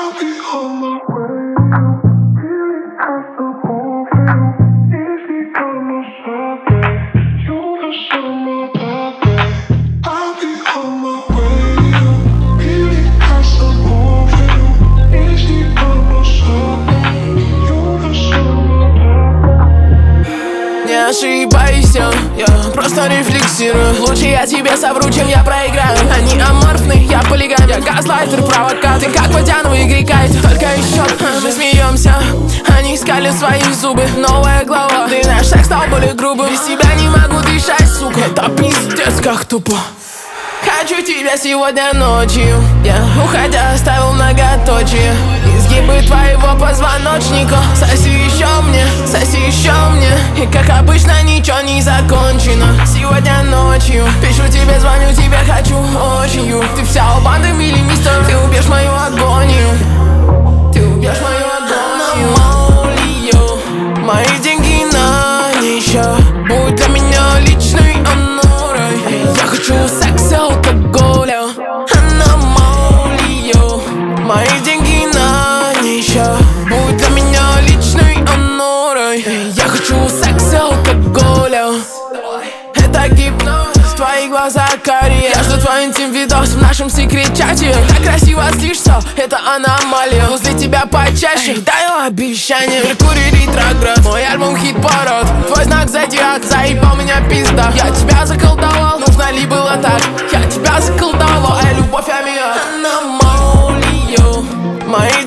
Ошибайся, я просто рефлексирую. Лучше я тебе совру, чем я проиграю. Они аморфны, я полигам, я газлайтер, провокатор. Ты как водяну в игре кайт, только еще мы смеемся. Они скалят свои зубы, новая глава. Ты наш секс стал более грубым. Без тебя не могу дышать, сука. Это пиздец как тупо. Хочу тебя сегодня ночью. Я, уходя, оставил многоточие. Изгибы твоего позвоночника. Соси еще мне, соси еще мне. И как обычно ничего не закончено. Сегодня ночью пишу тебе, звоню тебе, хочу очень. Ты вся у банды миллимистер. Ты убьешь мою агонию. Ты убьешь мою агонию. Мои деньги на нища. Будь для меня личной анорой. Я хочу секса, алкоголя. Аномалию. Мои деньги на нища. Будь для меня личной анорой. Я хочу секса, алкоголя. Это гипноз. Твои глаза карие. Я жду твой интим-видос в нашем секрет-чате. Так красиво слишься, это аномалия. Возле тебя почаще, даю обещание. Меркурий ретроград, мой альбом хит-парад. Твой знак зодиак, заебал меня пизда. Я тебя заколдовал, нужно ли было так? Я тебя заколдовал, любовь аммиак. Аномалию. Мои